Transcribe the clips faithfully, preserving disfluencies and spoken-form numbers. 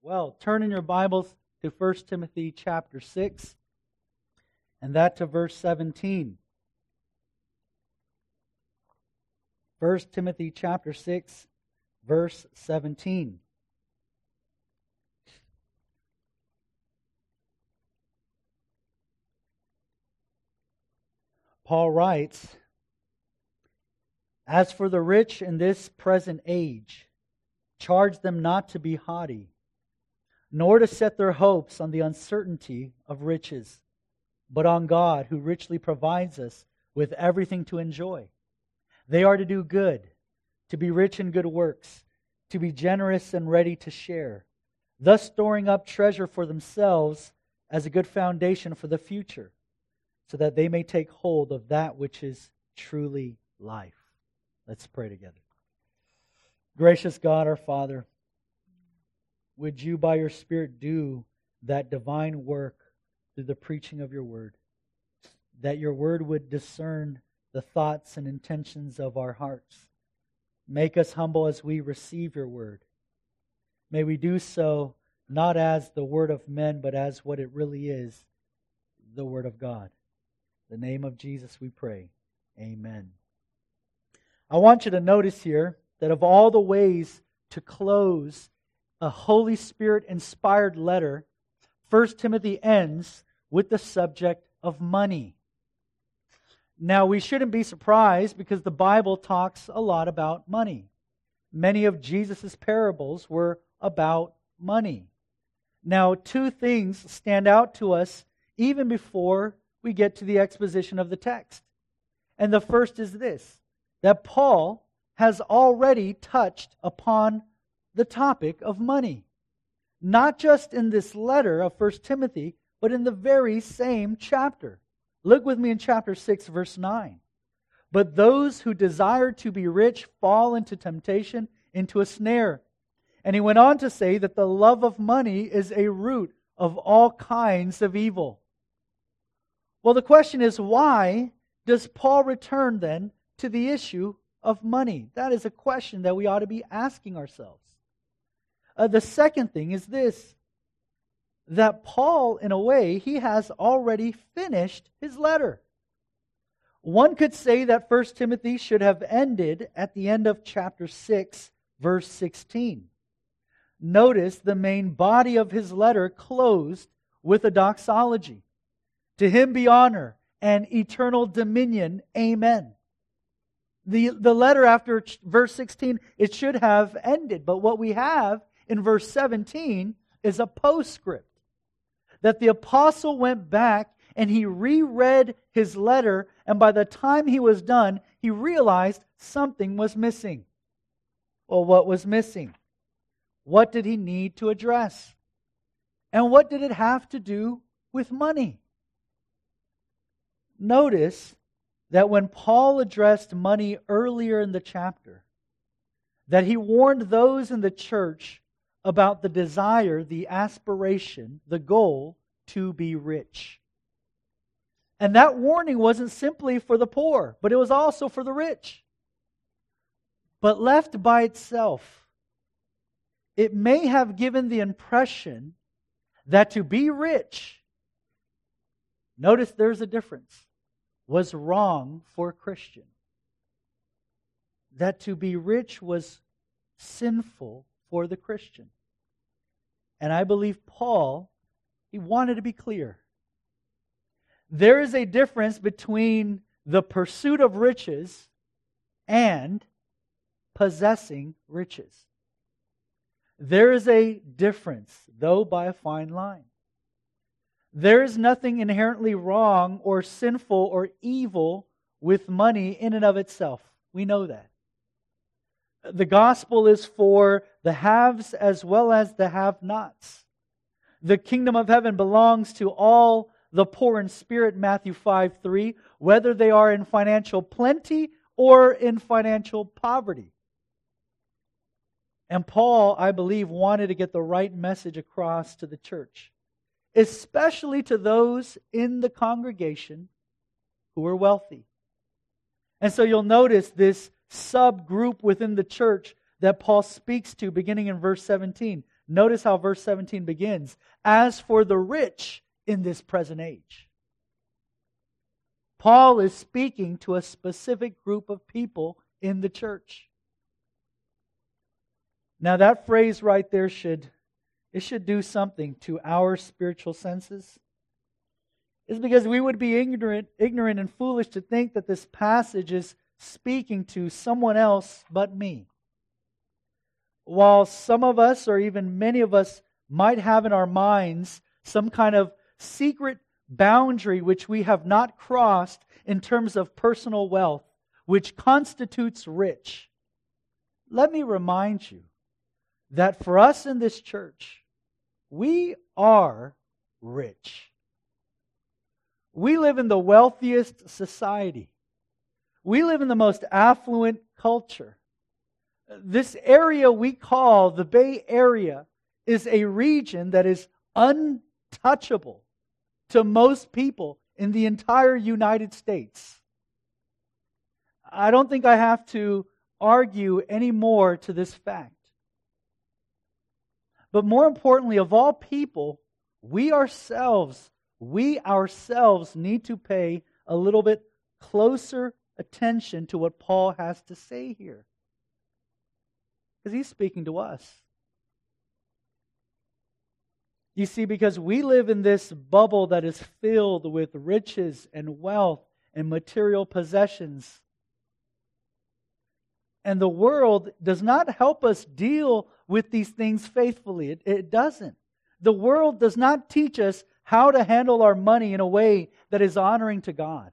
Well, turn in your Bibles to First Timothy chapter six, and that to verse seventeen. First Timothy chapter six, verse seventeen. Paul writes, "As for the rich in this present age, charge them not to be haughty, nor to set their hopes on the uncertainty of riches, but on God, who richly provides us with everything to enjoy. They are to do good, to be rich in good works, to be generous and ready to share, thus storing up treasure for themselves as a good foundation for the future, so that they may take hold of that which is truly life." Let's pray together. Gracious God, our Father, would you by your Spirit do that divine work through the preaching of your word, that your word would discern the thoughts and intentions of our hearts. Make us humble as we receive your word. May we do so not as the word of men, but as what it really is, the word of God. In the name of Jesus we pray. Amen. I want you to notice here that of all the ways to close a Holy Spirit-inspired letter, First Timothy ends with the subject of money. Now, we shouldn't be surprised because the Bible talks a lot about money. Many of Jesus' parables were about money. Now, two things stand out to us even before we get to the exposition of the text. And the first is this, that Paul has already touched upon the topic of money. Not just in this letter of First Timothy, but in the very same chapter. Look with me in chapter six, verse nine. "But those who desire to be rich fall into temptation, into a snare." And he went on to say that the love of money is a root of all kinds of evil. Well, the question is, why does Paul return then to the issue of money? That is a question that we ought to be asking ourselves. Uh, the second thing is this, that Paul, in a way, he has already finished his letter. One could say that First Timothy should have ended at the end of chapter six, verse sixteen. Notice the main body of his letter closed with a doxology. "To him be honor and eternal dominion. Amen." The, the letter after verse sixteen, it should have ended. But what we have in verse seventeen is a postscript. That the apostle went back and he reread his letter, and by the time he was done, he realized something was missing. Well, what was missing? What did he need to address? And what did it have to do with money? Notice that when Paul addressed money earlier in the chapter, that he warned those in the church about the desire, the aspiration, the goal to be rich. And that warning wasn't simply for the poor, but it was also for the rich. But left by itself, it may have given the impression that to be rich, notice there's a difference, was wrong for a Christian. That to be rich was sinful for the Christian. And I believe Paul, he wanted to be clear. There is a difference between the pursuit of riches and possessing riches. There is a difference, though by a fine line. There is nothing inherently wrong or sinful or evil with money in and of itself. We know that. The gospel is for the haves as well as the have-nots. The kingdom of heaven belongs to all the poor in spirit, Matthew five three, whether they are in financial plenty or in financial poverty. And Paul, I believe, wanted to get the right message across to the church, especially to those in the congregation who were wealthy. And so you'll notice this subgroup within the church that Paul speaks to beginning in verse seventeen. Notice how verse seventeen begins. As for the rich in this present age. Paul is speaking to a specific group of people in the church. Now that phrase right there should, it should do something to our spiritual senses. It's because we would be ignorant, ignorant and foolish to think that this passage is speaking to someone else but me. While some of us, or even many of us, might have in our minds some kind of secret boundary which we have not crossed in terms of personal wealth, which constitutes rich, let me remind you that for us in this church, we are rich. We live in the wealthiest society. We live in the most affluent culture. This area we call the Bay Area is a region that is untouchable to most people in the entire United States. I don't think I have to argue any more to this fact. But more importantly, of all people, we ourselves, we ourselves need to pay a little bit closer attention to what Paul has to say here. Because he's speaking to us. You see, because we live in this bubble that is filled with riches and wealth and material possessions. And the world does not help us deal with these things faithfully. It, it doesn't. The world does not teach us how to handle our money in a way that is honoring to God.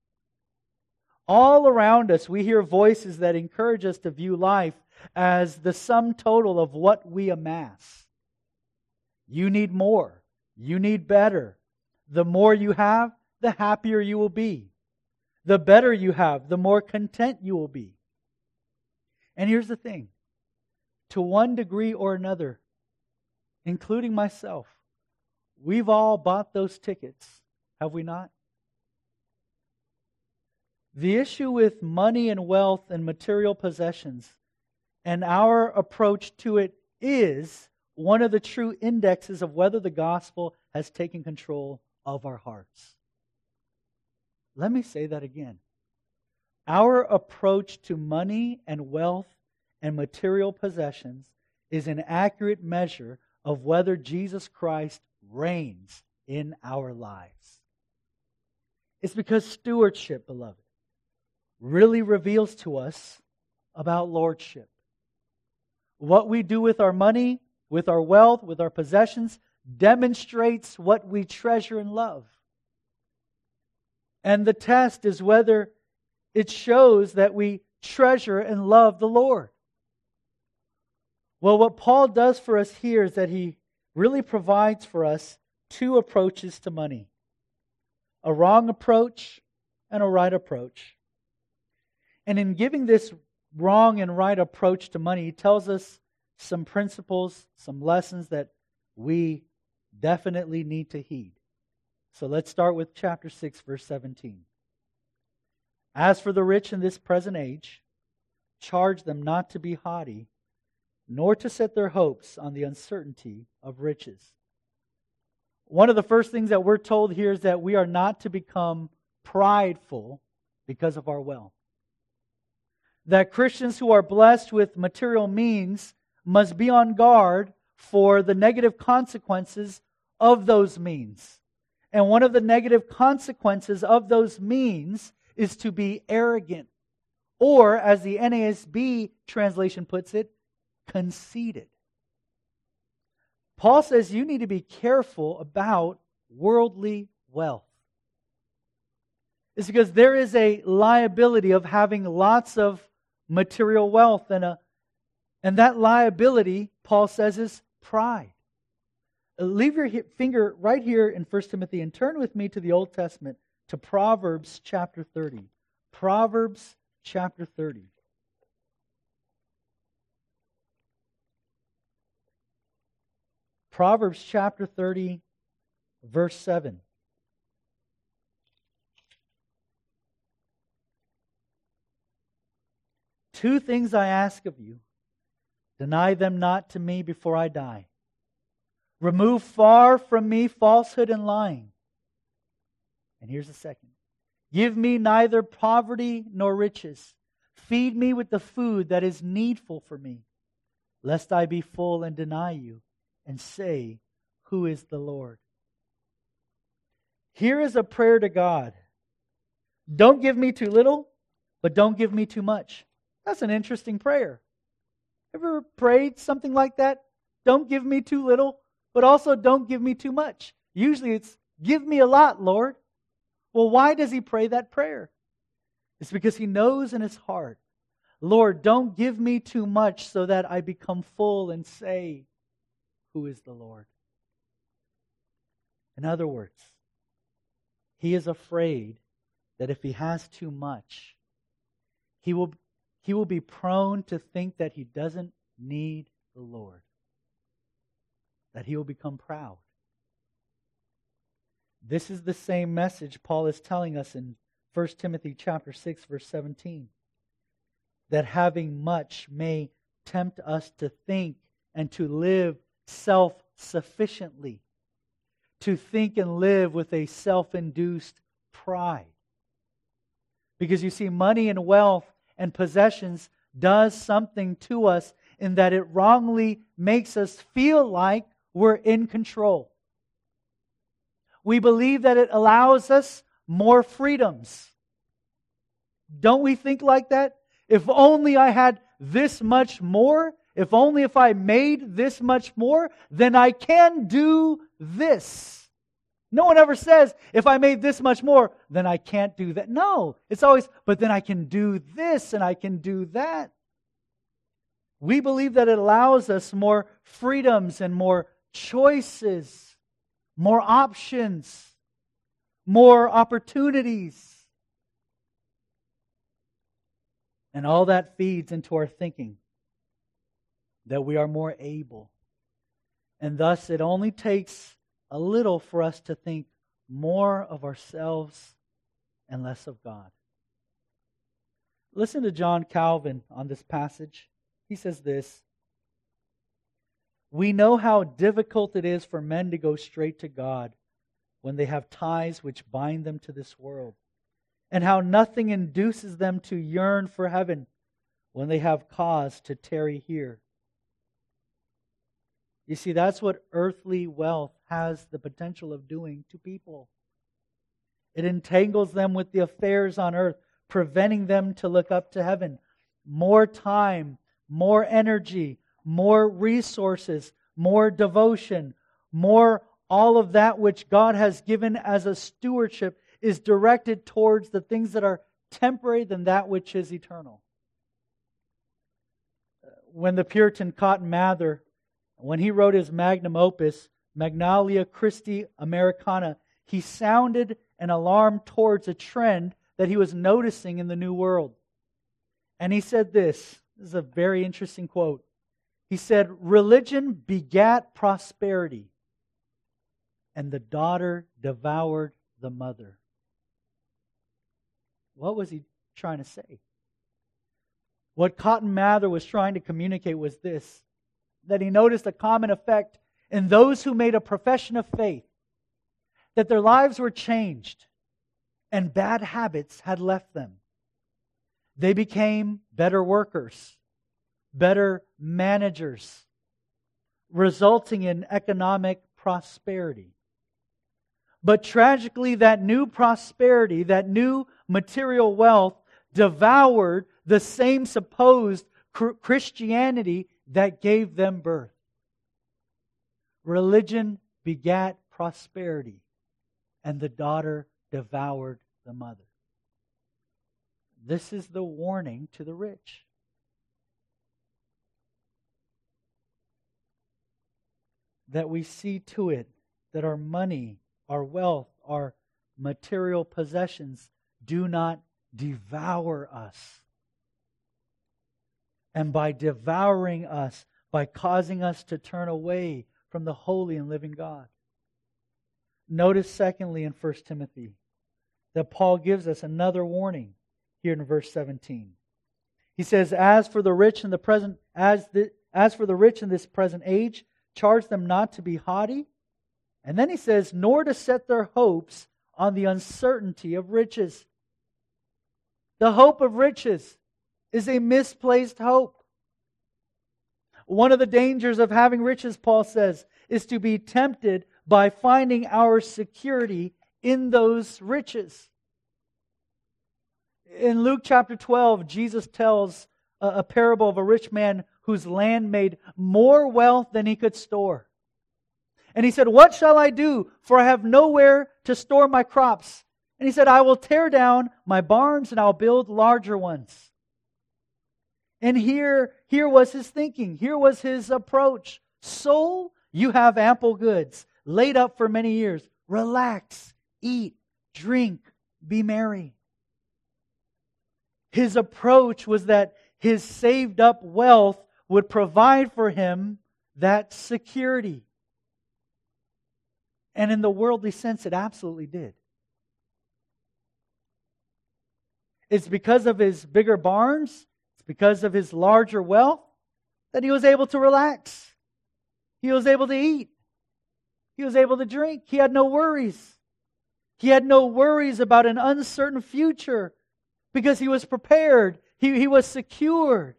All around us, we hear voices that encourage us to view life as the sum total of what we amass. You need more. You need better. The more you have, the happier you will be. The better you have, the more content you will be. And here's the thing. To one degree or another, including myself, we've all bought those tickets, have we not? The issue with money and wealth and material possessions and our approach to it is one of the true indexes of whether the gospel has taken control of our hearts. Let me say that again. Our approach to money and wealth and material possessions is an accurate measure of whether Jesus Christ reigns in our lives. It's because stewardship, beloved, really reveals to us about lordship. What we do with our money, with our wealth, with our possessions, demonstrates what we treasure and love. And the test is whether it shows that we treasure and love the Lord. Well, what Paul does for us here is that he really provides for us two approaches to money. A wrong approach and a right approach. And in giving this wrong and right approach to money, he tells us some principles, some lessons that we definitely need to heed. So let's start with chapter six, verse seventeen. As for the rich in this present age, charge them not to be haughty, nor to set their hopes on the uncertainty of riches. One of the first things that we're told here is that we are not to become prideful because of our wealth. That Christians who are blessed with material means must be on guard for the negative consequences of those means. And one of the negative consequences of those means is to be arrogant. Or, as the N A S B translation puts it, conceited. Paul says you need to be careful about worldly wealth. It's because there is a liability of having lots of material wealth, and a and that liability, Paul says, is pride. Leave your finger right here in First Timothy and turn with me to the Old Testament, to Proverbs chapter thirty. Proverbs chapter thirty. Proverbs chapter thirty, verse seven. Two things I ask of you, deny them not to me before I die. Remove far from me falsehood and lying. And here's the second. Give me neither poverty nor riches. Feed me with the food that is needful for me, lest I be full and deny you and say, who is the Lord? Here is a prayer to God. Don't give me too little, but don't give me too much. That's an interesting prayer. Ever prayed something like that? Don't give me too little, but also don't give me too much. Usually it's, give me a lot, Lord. Well, why does he pray that prayer? It's because he knows in his heart, Lord, don't give me too much so that I become full and say, who is the Lord? In other words, he is afraid that if he has too much, he will, he will be prone to think that he doesn't need the Lord, that he will become proud. This is the same message Paul is telling us in First Timothy chapter six, verse seventeen. That having much may tempt us to think and to live self-sufficiently. To think and live with a self-induced pride. Because you see, money and wealth and possessions does something to us in that it wrongly makes us feel like we're in control. We believe that it allows us more freedoms. Don't we think like that? If only I had this much more, if only if I made this much more, then I can do this. No one ever says, if I made this much more, then I can't do that. No, it's always, but then I can do this and I can do that. We believe that it allows us more freedoms and more choices. More options, more opportunities. And all that feeds into our thinking that we are more able. And thus it only takes a little for us to think more of ourselves and less of God. Listen to John Calvin on this passage. He says this. We know how difficult it is for men to go straight to God when they have ties which bind them to this world, and how nothing induces them to yearn for heaven when they have cause to tarry here. You see, that's what earthly wealth has the potential of doing to people. It entangles them with the affairs on earth, preventing them to look up to heaven. More time, more energy, more resources, more devotion, more all of that which God has given as a stewardship is directed towards the things that are temporary than that which is eternal. When the Puritan Cotton Mather, when he wrote his magnum opus, Magnalia Christi Americana, he sounded an alarm towards a trend that he was noticing in the New World. And he said this, this is a very interesting quote. He said, religion begat prosperity, and the daughter devoured the mother. What was he trying to say? What Cotton Mather was trying to communicate was this, that he noticed a common effect in those who made a profession of faith, that their lives were changed and bad habits had left them. They became better workers, better managers, resulting in economic prosperity. But tragically, that new prosperity, that new material wealth, devoured the same supposed Christianity that gave them birth. Religion begat prosperity, and the daughter devoured the mother. This is the warning to the rich. That we see to it that our money, our wealth, our material possessions do not devour us. And by devouring us, by causing us to turn away from the holy and living God. Notice secondly in First Timothy that Paul gives us another warning here in verse seventeen. He says, as for the rich in the present, as the, as for the rich in this present age, charge them not to be haughty. And then he says, nor to set their hopes on the uncertainty of riches. The hope of riches is a misplaced hope. One of the dangers of having riches, Paul says, is to be tempted by finding our security in those riches. In Luke chapter twelve, Jesus tells a, a parable of a rich man whose land made more wealth than he could store. And he said, what shall I do? For I have nowhere to store my crops. And he said, I will tear down my barns and I'll build larger ones. And here, here was his thinking. Here was his approach. Soul, you have ample goods laid up for many years. Relax, eat, drink, be merry. His approach was that his saved up wealth would provide for him that security. And in the worldly sense, it absolutely did. It's because of his bigger barns, it's because of his larger wealth, that he was able to relax. He was able to eat. He was able to drink. He had no worries. He had no worries about an uncertain future because he was prepared. He, he was secured.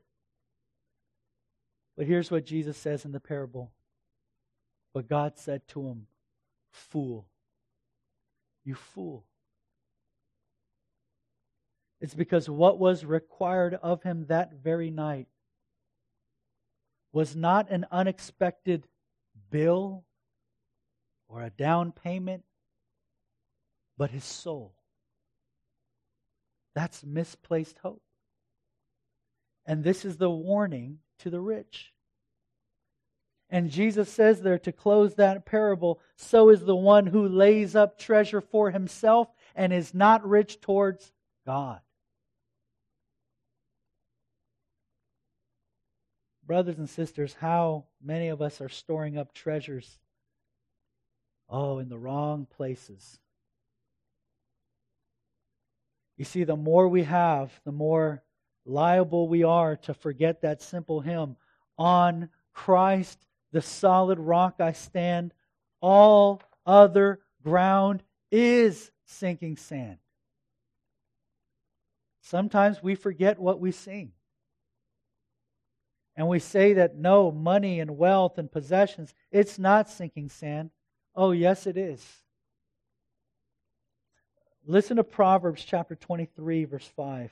But here's what Jesus says in the parable. But God said to him, fool, you fool. It's because what was required of him that very night was not an unexpected bill or a down payment, but his soul. That's misplaced hope. And this is the warning to the rich. And Jesus says there to close that parable, so is the one who lays up treasure for himself and is not rich towards God. Brothers and sisters, how many of us are storing up treasures? Oh, in the wrong places. You see, the more we have, the more liable we are to forget that simple hymn. On Christ, the solid rock I stand, all other ground is sinking sand. Sometimes we forget what we sing. And we say that no, money and wealth and possessions, it's not sinking sand. Oh, yes, it is. Listen to Proverbs chapter twenty-three, verse five.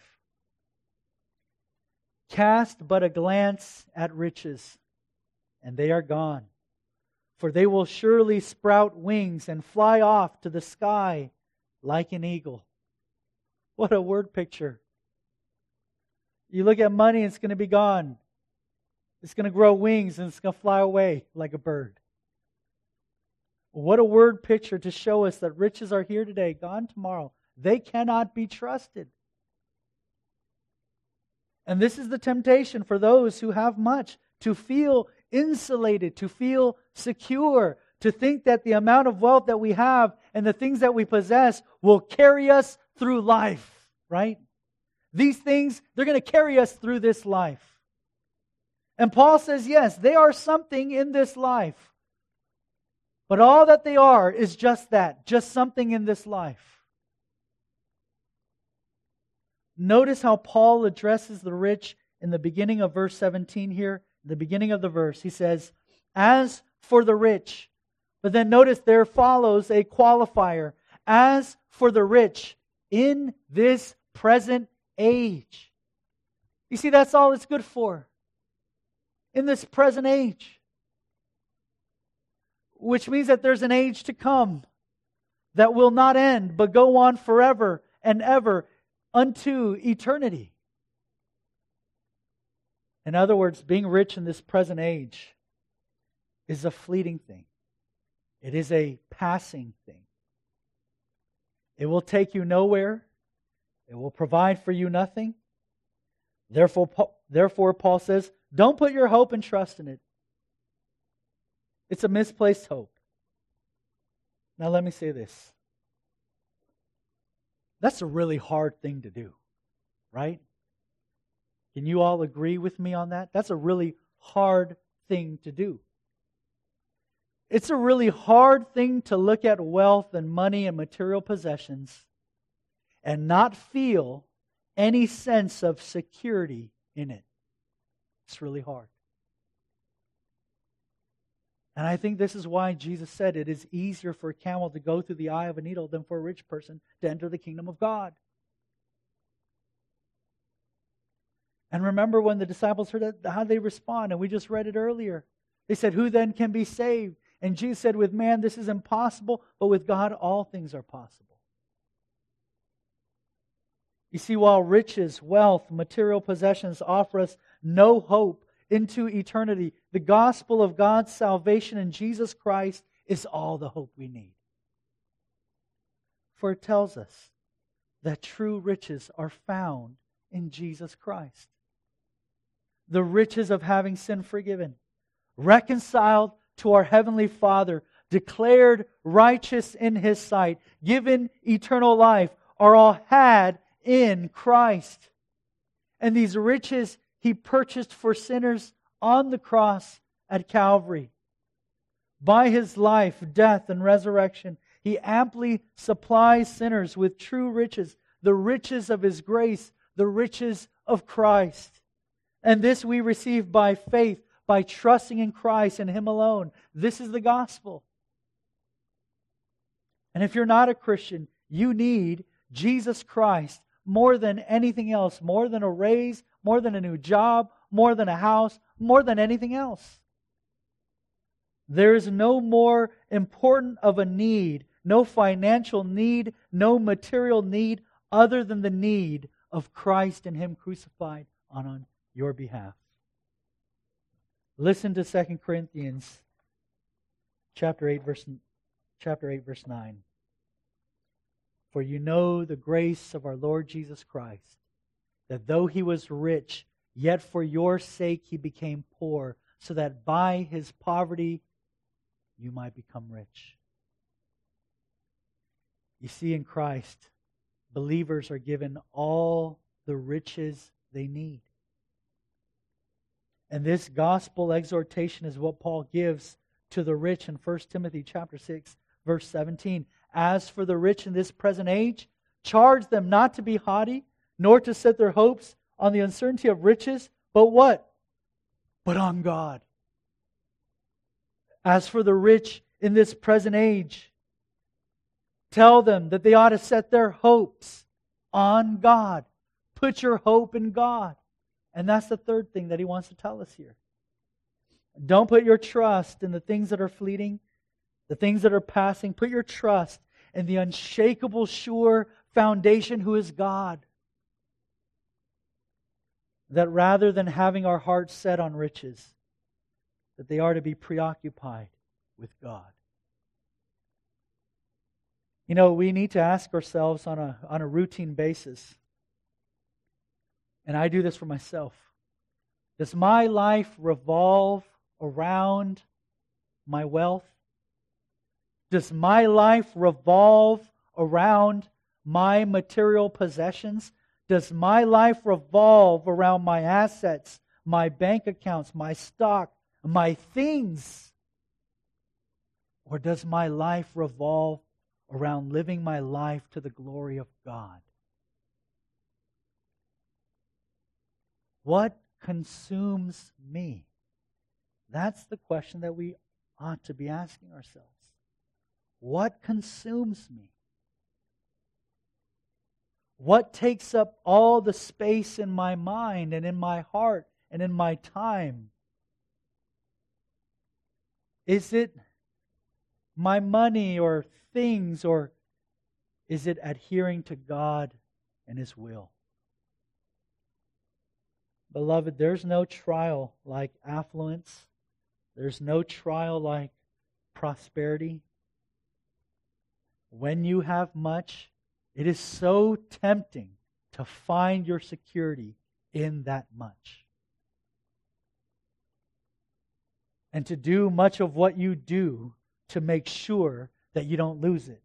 Cast but a glance at riches, and they are gone. For they will surely sprout wings and fly off to the sky like an eagle. What a word picture. You look at money, it's going to be gone. It's going to grow wings and it's going to fly away like a bird. What a word picture to show us that riches are here today, gone tomorrow. They cannot be trusted. And this is the temptation for those who have much, to feel insulated, to feel secure, to think that the amount of wealth that we have and the things that we possess will carry us through life, right? These things, they're going to carry us through this life. And Paul says, yes, they are something in this life. But all that they are is just that, just something in this life. Notice how Paul addresses the rich in the beginning of verse seventeen here, the beginning of the verse. He says, as for the rich. But then notice there follows a qualifier. As for the rich in this present age. You see, that's all it's good for. In this present age. Which means that there's an age to come that will not end, but go on forever and ever unto eternity. In other words, being rich in this present age is a fleeting thing. It is a passing thing. It will take you nowhere. It will provide for you nothing. Therefore, therefore, Paul says, don't put your hope and trust in it. It's a misplaced hope. Now let me say this. That's a really hard thing to do, right? Can you all agree with me on that? That's a really hard thing to do. It's a really hard thing to look at wealth and money and material possessions and not feel any sense of security in it. It's really hard. And I think this is why Jesus said it is easier for a camel to go through the eye of a needle than for a rich person to enter the kingdom of God. And remember when the disciples heard it, how they respond, and we just read it earlier. They said, "Who then can be saved?" And Jesus said, "With man this is impossible, but with God all things are possible." You see, while riches, wealth, material possessions offer us no hope into eternity, the gospel of God's salvation in Jesus Christ is all the hope we need. For it tells us that true riches are found in Jesus Christ. The riches of having sin forgiven, reconciled to our Heavenly Father, declared righteous in His sight, given eternal life, are all had in Christ. And these riches He purchased for sinners on the cross at Calvary. By His life, death, and resurrection, He amply supplies sinners with true riches, the riches of His grace, the riches of Christ. And this we receive by faith, by trusting in Christ and Him alone. This is the gospel. And if you're not a Christian, you need Jesus Christ more than anything else, more than a raise, more than a new job, more than a house, more than anything else. There is no more important of a need, no financial need, no material need, other than the need of Christ and Him crucified on, on your behalf. Listen to Second Corinthians chapter eight, verse chapter eight, verse nine. For you know the grace of our Lord Jesus Christ, that though He was rich, yet for your sake He became poor, so that by His poverty you might become rich. You see, in Christ, believers are given all the riches they need. And this gospel exhortation is what Paul gives to the rich in First Timothy chapter six, verse seventeen. As for the rich in this present age, charge them not to be haughty, nor to set their hopes on the uncertainty of riches, but what? But on God. As for the rich in this present age, tell them that they ought to set their hopes on God. Put your hope in God. And that's the third thing that he wants to tell us here. Don't put your trust in the things that are fleeting, the things that are passing. Put your trust in the unshakable, sure foundation who is God. That rather than having our hearts set on riches, that they are to be preoccupied with God. You know, we need to ask ourselves on a, on a routine basis, and I do this for myself, does my life revolve around my wealth? Does my life revolve around my material possessions? Does my life revolve around my assets, my bank accounts, my stock, my things? Or does my life revolve around living my life to the glory of God? What consumes me? That's the question that we ought to be asking ourselves. What consumes me? What takes up all the space in my mind and in my heart and in my time? Is it my money or things, or is it adhering to God and His will? Beloved, there's no trial like affluence. There's no trial like prosperity. When you have much, it is so tempting to find your security in that much. And to do much of what you do to make sure that you don't lose it.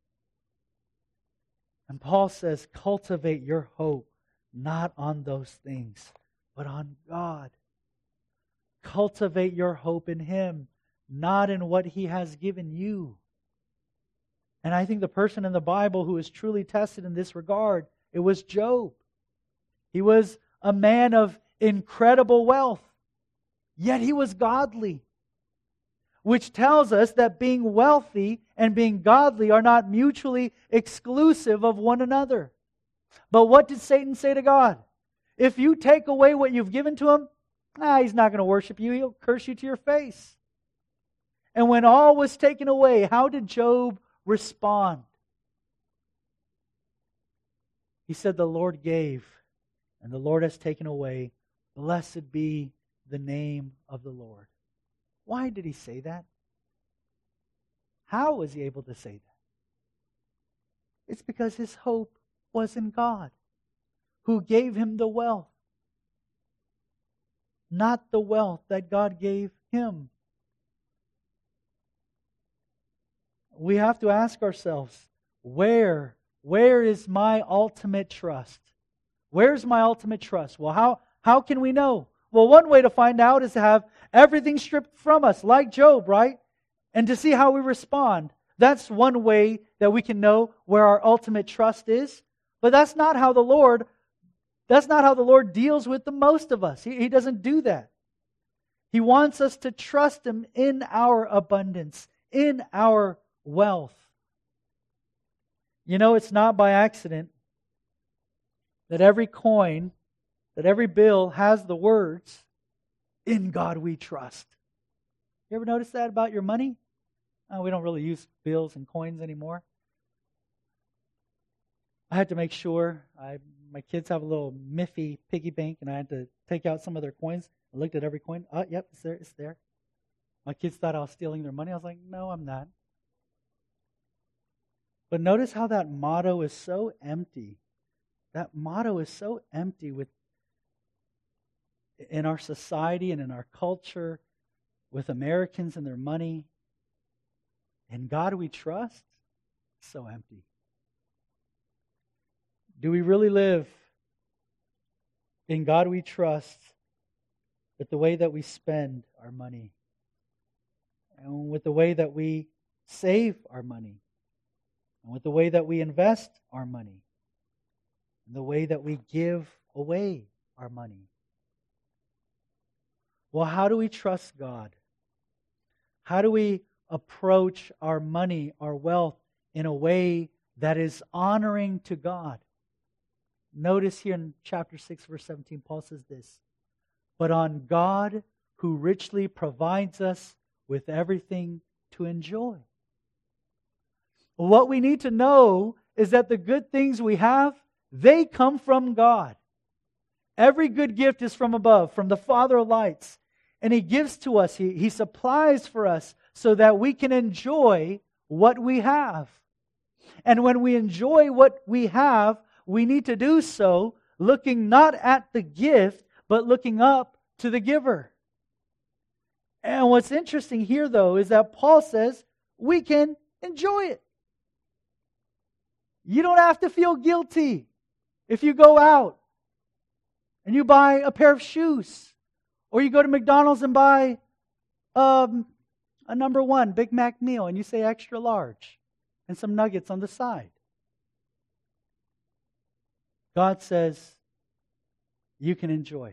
And Paul says, cultivate your hope not on those things, but on God. Cultivate your hope in Him. not in what He has given you. And I think the person in the Bible who was truly tested in this regard, it was Job. He was a man of incredible wealth, yet he was godly. Which tells us that being wealthy and being godly are not mutually exclusive of one another. But what did Satan say to God? If you take away what you've given to him, ah, he's not going to worship you. He'll curse you to your face. And when all was taken away, how did Job respond? He said, the Lord gave, and the Lord has taken away. Blessed be the name of the Lord. Why did he say that? How was he able to say that? It's because his hope was in God, who gave him the wealth, not the wealth that God gave him. We have to ask ourselves, where, where is my ultimate trust? Where's my ultimate trust? Well, how, how can we know? Well, one way to find out is to have everything stripped from us, like Job, right? And to see how we respond. That's one way that we can know where our ultimate trust is. But that's not how the Lord, that's not how the Lord deals with the most of us. He, he doesn't do that. He wants us to trust Him in our abundance, in our wealth. You know, it's not by accident that every coin, that every bill has the words, "In God we trust." You ever notice that about your money? Oh, we don't really use bills and coins anymore. I had to make sure, I, my kids have a little Miffy piggy bank, and I had to take out some of their coins. I looked at every coin. Oh, yep, it's there, it's there. My kids thought I was stealing their money. I was like, no, I'm not. But notice how that motto is so empty. That motto is so empty with in our society and in our culture, with Americans and their money. In God we trust? So empty. Do we really live in God we trust with the way that we spend our money? And with the way that we save our money? And with the way that we invest our money? And the way that we give away our money? Well, how do we trust God? How do we approach our money, our wealth, in a way that is honoring to God? Notice here in chapter six, verse seventeen, Paul says this, "But on God, who richly provides us with everything to enjoy." What we need to know is that the good things we have, they come from God. Every good gift is from above, from the Father of lights. And He gives to us, He, he supplies for us so that we can enjoy what we have. And when we enjoy what we have, we need to do so looking not at the gift, but looking up to the giver. And what's interesting here, though, is that Paul says we can enjoy it. You don't have to feel guilty if you go out and you buy a pair of shoes, or you go to McDonald's and buy um, a number one Big Mac meal and you say extra large and some nuggets on the side. God says you can enjoy.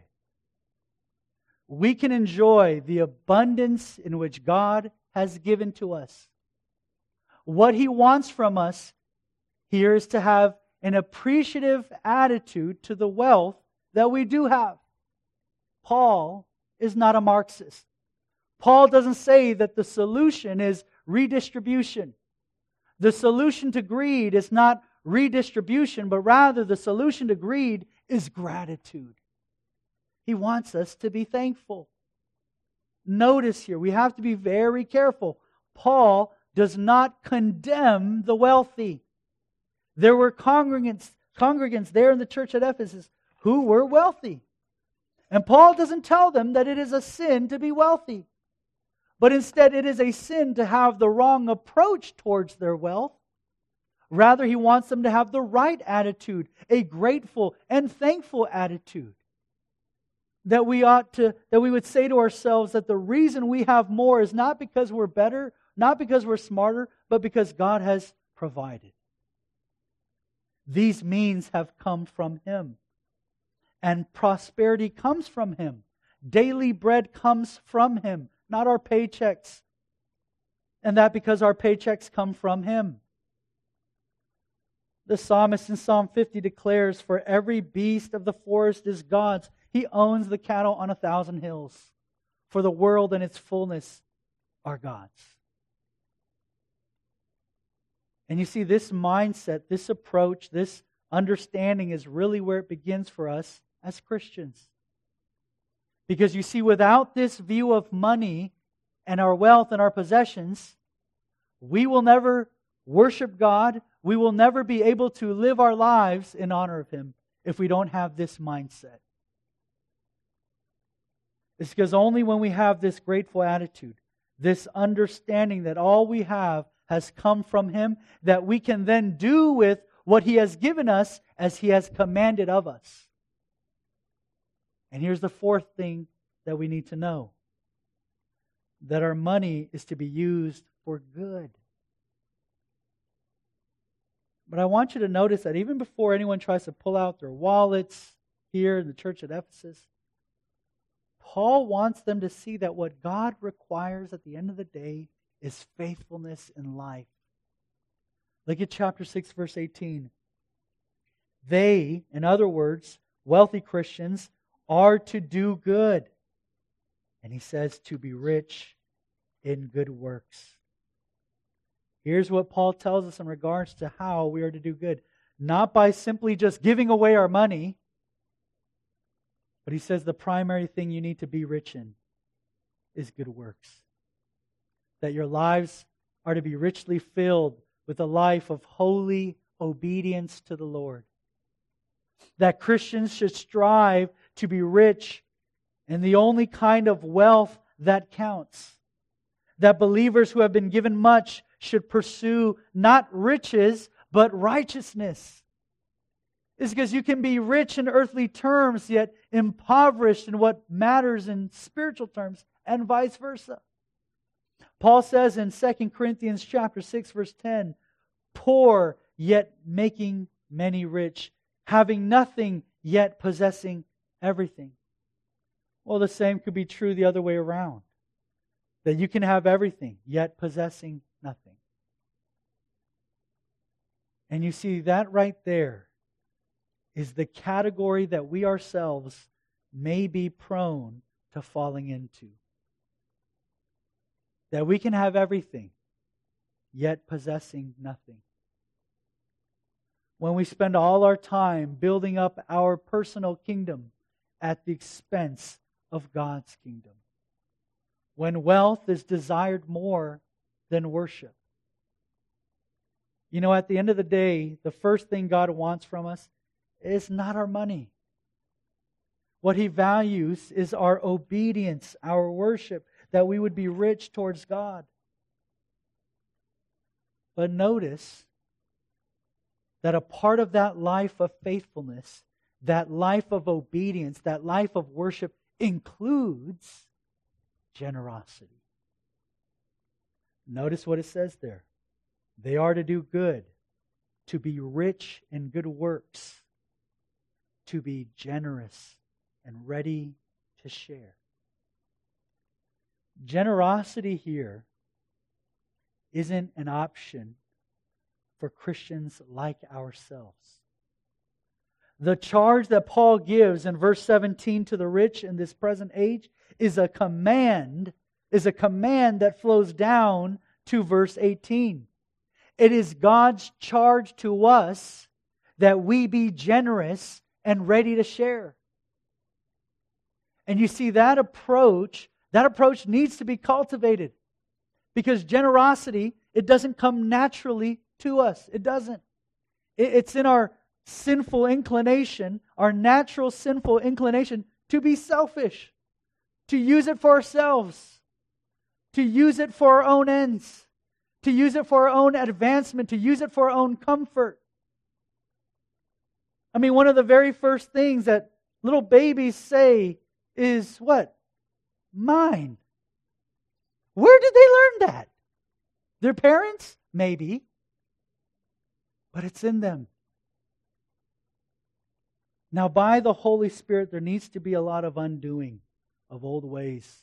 We can enjoy the abundance in which God has given to us. What He wants from us here is to have an appreciative attitude to the wealth that we do have. Paul is not a Marxist. Paul doesn't say that the solution is redistribution. The solution to greed is not redistribution, but rather the solution to greed is gratitude. He wants us to be thankful. Notice here, we have to be very careful. Paul does not condemn the wealthy. There were congregants, congregants there in the church at Ephesus who were wealthy. And Paul doesn't tell them that it is a sin to be wealthy. But instead it is a sin to have the wrong approach towards their wealth. Rather, he wants them to have the right attitude, a grateful and thankful attitude. that we ought to, that we would say to ourselves that the reason we have more is not because we're better, not because we're smarter, but because God has provided. These means have come from Him. And prosperity comes from Him. Daily bread comes from Him, not our paychecks. And that because our paychecks come from Him. The psalmist in Psalm fifty declares, "For every beast of the forest is God's. He owns the cattle on a thousand hills. For the world and its fullness are God's." And you see, this mindset, this approach, this understanding is really where it begins for us as Christians. Because you see, without this view of money and our wealth and our possessions, we will never worship God. We will never be able to live our lives in honor of Him if we don't have this mindset. It's because only when we have this grateful attitude, this understanding that all we have has come from Him, that we can then do with what He has given us as He has commanded of us. And here's the fourth thing that we need to know. That our money is to be used for good. But I want you to notice that even before anyone tries to pull out their wallets here in the church at Ephesus, Paul wants them to see that what God requires at the end of the day is faithfulness in life. Look at chapter six, verse eighteen. They, in other words, wealthy Christians, are to do good. And he says to be rich in good works. Here's what Paul tells us in regards to how we are to do good. Not by simply just giving away our money, but he says the primary thing you need to be rich in is good works. That your lives are to be richly filled with a life of holy obedience to the Lord. That Christians should strive to be rich in the only kind of wealth that counts. That believers who have been given much should pursue not riches, but righteousness. It's because you can be rich in earthly terms, yet impoverished in what matters in spiritual terms, and vice versa. Paul says in Second Corinthians chapter six, verse ten, poor, yet making many rich, having nothing, yet possessing everything. Well, the same could be true the other way around. That you can have everything, yet possessing nothing. And you see, that right there is the category that we ourselves may be prone to falling into. That we can have everything, yet possessing nothing. When we spend all our time building up our personal kingdom at the expense of God's kingdom. When wealth is desired more than worship. You know, at the end of the day, the first thing God wants from us is not our money. What He values is our obedience, our worship, that we would be rich towards God. But notice that a part of that life of faithfulness, that life of obedience, that life of worship includes generosity. Notice what it says there. They are to do good, to be rich in good works, to be generous and ready to share. Generosity here isn't an option for Christians like ourselves. The charge that Paul gives in verse seventeen to the rich in this present age is a command, is a command that flows down to verse eighteen. It is God's charge to us that we be generous and ready to share. And you see, that approach, that approach needs to be cultivated. Because generosity, it doesn't come naturally to us. It doesn't. It's in our sinful inclination, our natural sinful inclination to be selfish, to use it for ourselves, to use it for our own ends, to use it for our own advancement, to use it for our own comfort. I mean, one of the very first things that little babies say is what? Mine. Where did they learn that? Their parents? Maybe. But it's in them. Now, by the Holy Spirit, there needs to be a lot of undoing of old ways.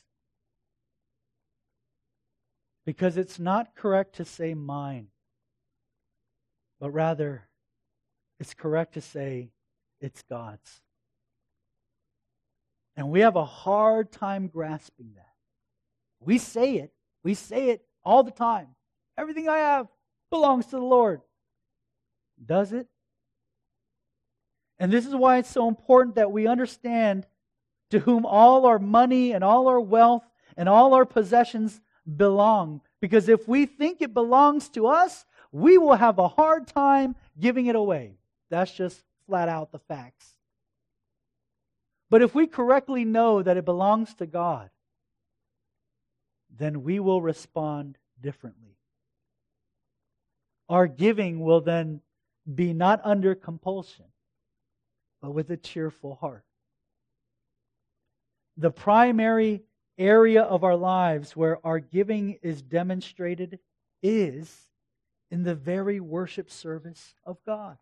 Because it's not correct to say mine, but rather it's correct to say it's God's. And we have a hard time grasping that. We say it. We say it all the time. Everything I have belongs to the Lord. Does it? And this is why it's so important that we understand to whom all our money and all our wealth and all our possessions belong. Because if we think it belongs to us, we will have a hard time giving it away. That's just flat out the facts. But if we correctly know that it belongs to God, then we will respond differently. Our giving will then be not under compulsion, but with a cheerful heart. The primary area of our lives where our giving is demonstrated is in the very worship service of God.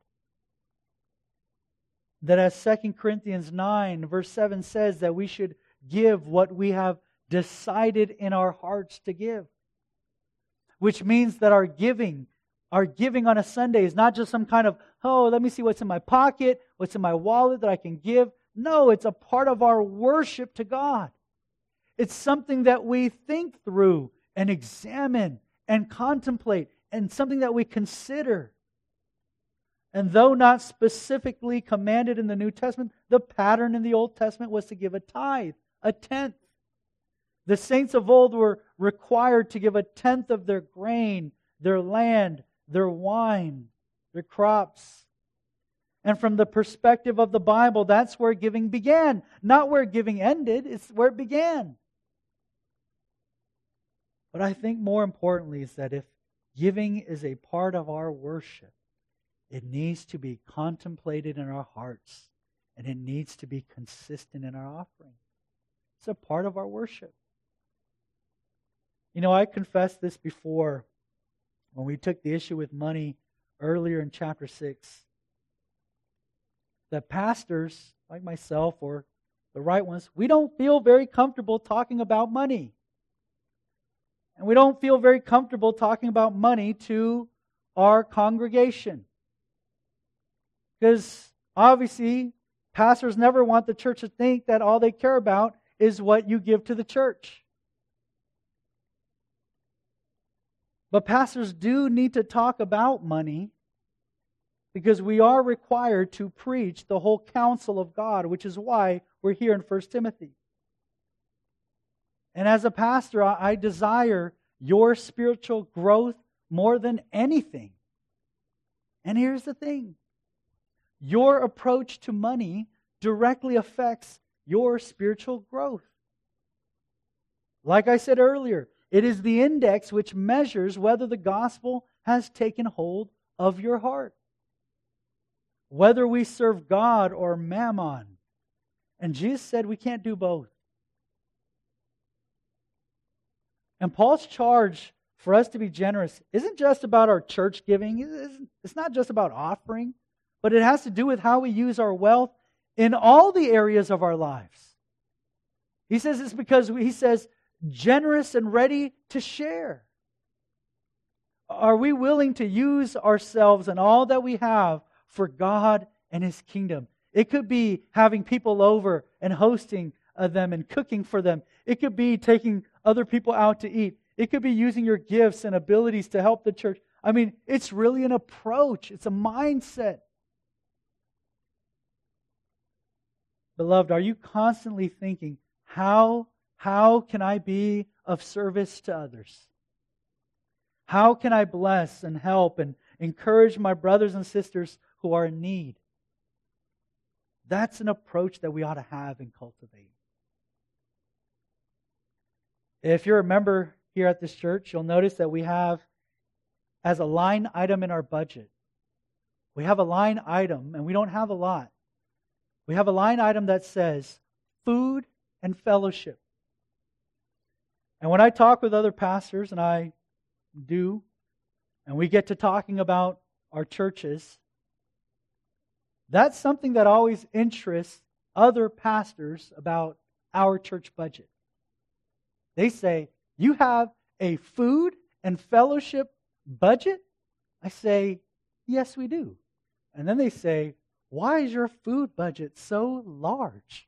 That as Second Corinthians nine verse seven says, that we should give what we have decided in our hearts to give. Which means that our giving, our giving on a Sunday is not just some kind of, oh, let me see what's in my pocket, what's in my wallet that I can give. No, it's a part of our worship to God. It's something that we think through and examine and contemplate, and something that we consider. And though not specifically commanded in the New Testament, the pattern in the Old Testament was to give a tithe, a tenth. The saints of old were required to give a tenth of their grain, their land, their wine, their crops. And from the perspective of the Bible, that's where giving began. Not where giving ended, it's where it began. But I think more importantly is that if giving is a part of our worship, it needs to be contemplated in our hearts, and it needs to be consistent in our offering. It's a part of our worship. You know, I confessed this before when we took the issue with money earlier in chapter six. That pastors, like myself or the right ones, we don't feel very comfortable talking about money. And we don't feel very comfortable talking about money to our congregation. Because obviously, pastors never want the church to think that all they care about is what you give to the church. But pastors do need to talk about money, because we are required to preach the whole counsel of God, which is why we're here in First Timothy. And as a pastor, I desire your spiritual growth more than anything. And here's the thing. Your approach to money directly affects your spiritual growth. Like I said earlier, it is the index which measures whether the gospel has taken hold of your heart. Whether we serve God or mammon. And Jesus said we can't do both. And Paul's charge for us to be generous isn't just about our church giving. It's not just about offering. But it has to do with how we use our wealth in all the areas of our lives. He says it's because, he says, generous and ready to share. Are we willing to use ourselves and all that we have for God and His kingdom? It could be having people over and hosting them and cooking for them. It could be taking other people out to eat. It could be using your gifts and abilities to help the church. I mean, it's really an approach. It's a mindset. Beloved, are you constantly thinking, how, how can I be of service to others? How can I bless and help and encourage my brothers and sisters who are in need? That's an approach that we ought to have and cultivate. If you're a member here at this church, you'll notice that we have, as a line item in our budget, we have a line item, and we don't have a lot. We have a line item that says food and fellowship. And when I talk with other pastors, and I do, and we get to talking about our churches, that's something that always interests other pastors about our church budget. They say, "You have a food and fellowship budget?" I say, "Yes, we do." And then they say, "Why is your food budget so large?"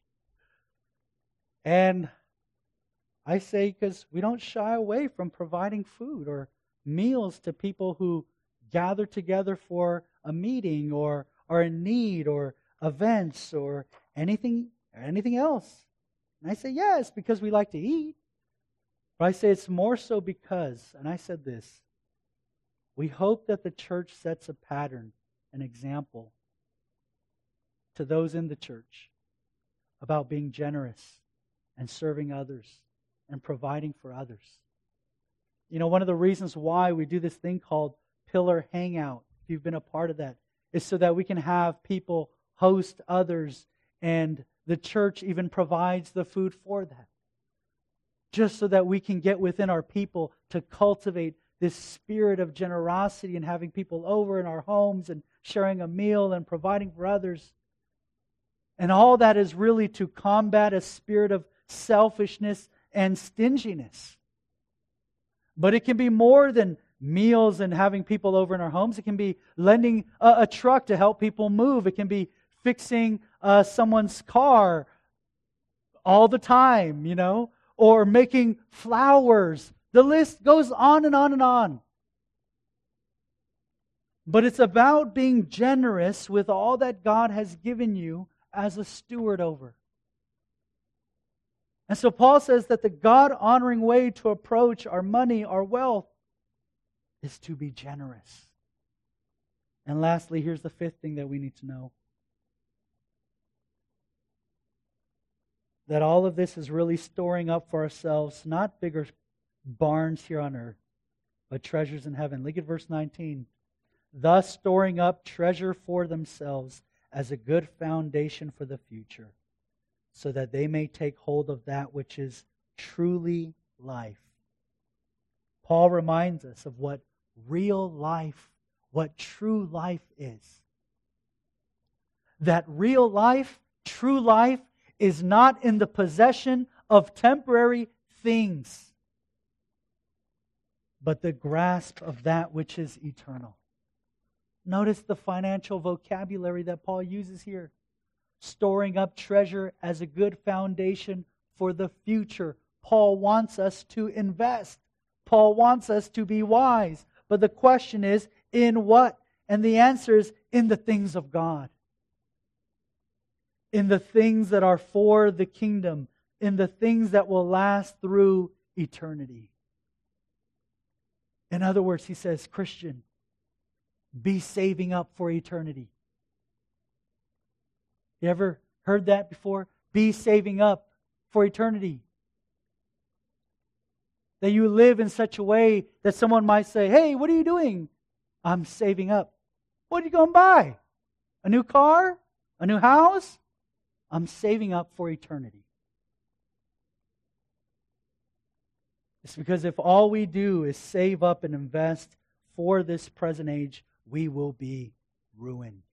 And I say, because we don't shy away from providing food or meals to people who gather together for a meeting or are in need or events or anything, anything else. And I say, yes, because we like to eat. But I say it's more so because, and I said this, we hope that the church sets a pattern, an example to those in the church about being generous and serving others and providing for others. You know, one of the reasons why we do this thing called Pillar Hangout, if you've been a part of that, is so that we can have people host others, and the church even provides the food for that. Just so that we can get within our people to cultivate this spirit of generosity and having people over in our homes and sharing a meal and providing for others. And all that is really to combat a spirit of selfishness and stinginess. But it can be more than meals and having people over in our homes. It can be lending a, a truck to help people move. It can be fixing uh, someone's car all the time, you know, or making flowers. The list goes on and on and on. But it's about being generous with all that God has given you as a steward over. And so Paul says that the God-honoring way to approach our money, our wealth, is to be generous. And lastly, here's the fifth thing that we need to know. That all of this is really storing up for ourselves, not bigger barns here on earth, but treasures in heaven. Look at verse nineteen. Thus storing up treasure for themselves as a good foundation for the future, so that they may take hold of that which is truly life. Paul reminds us of what real life, what true life is. That real life, true life, is not in the possession of temporary things, but the grasp of that which is eternal. Notice the financial vocabulary that Paul uses here. Storing up treasure as a good foundation for the future. Paul wants us to invest. Paul wants us to be wise. But the question is, in what? And the answer is, in the things of God. In the things that are for the kingdom. In the things that will last through eternity. In other words, he says, Christian, be saving up for eternity. You ever heard that before? Be saving up for eternity. That you live in such a way that someone might say, hey, what are you doing? I'm saving up. What are you going to buy? A new car? A new house? I'm saving up for eternity. It's because if all we do is save up and invest for this present age, we will be ruined.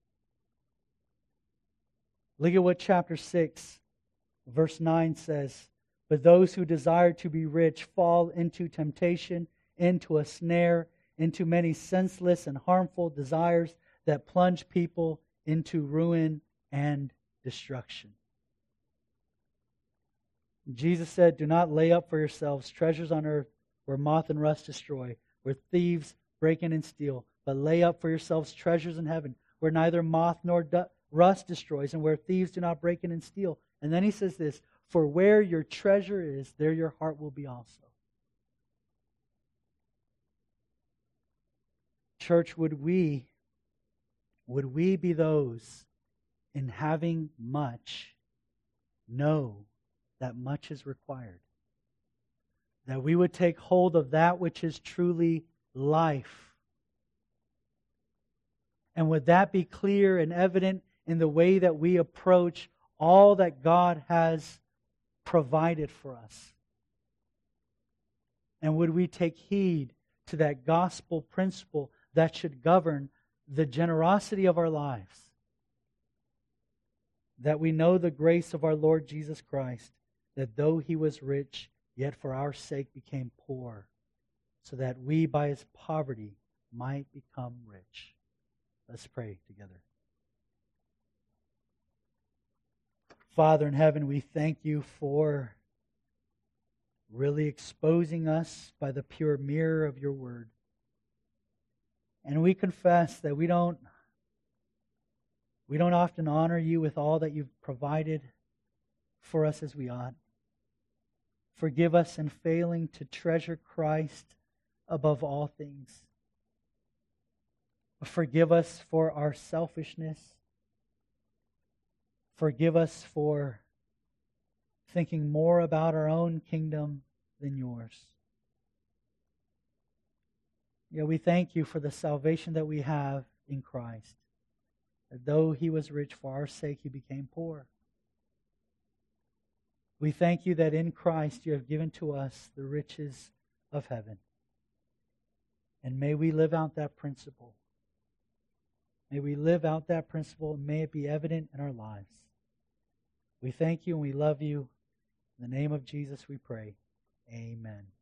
Look at what chapter six, verse nine says. But those who desire to be rich fall into temptation, into a snare, into many senseless and harmful desires that plunge people into ruin and destruction. Jesus said, do not lay up for yourselves treasures on earth where moth and rust destroy, where thieves break in and steal, but lay up for yourselves treasures in heaven where neither moth nor du- rust destroys and where thieves do not break in and steal. And then he says this, for where your treasure is, there your heart will be also. Church, would we, would we be those in having much know that much is required? That we would take hold of that which is truly life. And would that be clear and evident in the way that we approach all that God has provided for us. And would we take heed to that gospel principle that should govern the generosity of our lives? That we know the grace of our Lord Jesus Christ, that though He was rich, yet for our sake became poor, so that we by His poverty might become rich. Let's pray together. Father in heaven, we thank You for really exposing us by the pure mirror of Your word. And we confess that we don't we don't often honor You with all that You've provided for us as we ought. Forgive us in failing to treasure Christ above all things. Forgive us for our selfishness. Forgive us for thinking more about our own kingdom than Yours. Yeah, we thank You for the salvation that we have in Christ. That though He was rich, for our sake He became poor. We thank You that in Christ You have given to us the riches of heaven. And may we live out that principle. May we live out that principle and may it be evident in our lives. We thank You and we love You. In the name of Jesus we pray. Amen.